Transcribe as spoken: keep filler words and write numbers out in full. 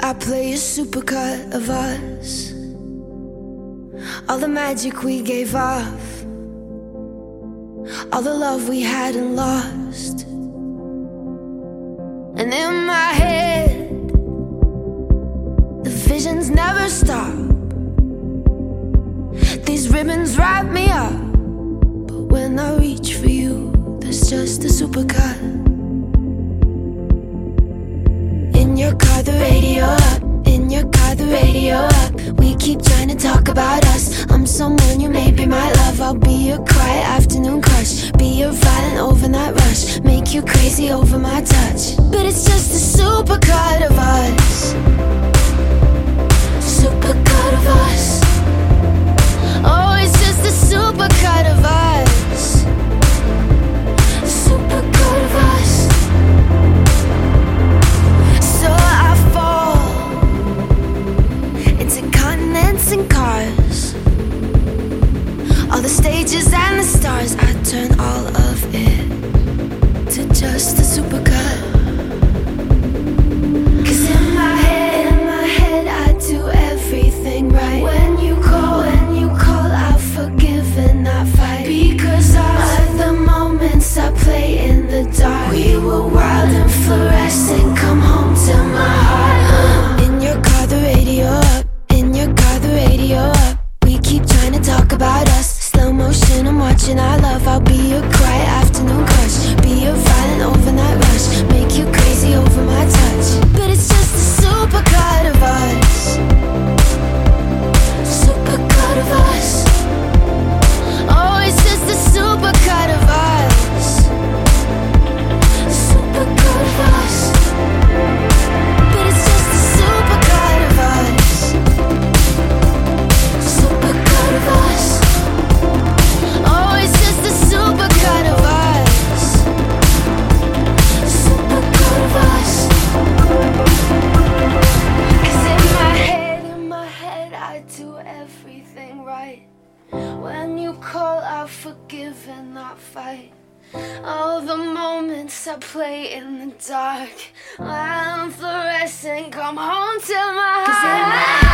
I play a supercut of us, all the magic we gave off, all the love we hadn't lost. And in my head, the visions never stop. These ribbons wrap me up, but when I reach for you, there's just a supercut. In your car, the radio up. In your car, the radio up. We keep trying to talk about us. I'm someone you may be my love. I'll be your quiet afternoon crush, be your violent overnight rush, make you crazy over my touch. But it's just a supercut of us, supercut of us. Oh, it's just a supercut of us, supercut of us. So I fall into continents and cars, all the stages and the stars. I turn all of it to just a supercut. Cause in my head, in my head I do everything right. When you call, when you call, I forgive and not fight. Because of the moments I play in the dark, we were wild and fluorescent. Come home to my heart. In your car, the radio up. In your car, the radio up. We keep trying to talk about us. Slow motion, I'm watching our love. I'll be your quiet afternoon crush, be your violent overnight rush, make you crazy over my touch. But it's just a supercut of us, supercut of us. Oh, it's just a supercut of us, supercut of us. But it's just a supercut of us, supercut of us. Oh, it's just a supercut of us, supercut of us. Cause in my head, in my head I do everything right. When you call, I forgive and not fight. All the moments I play in the dark, I'm fluorescent, come home to my heart.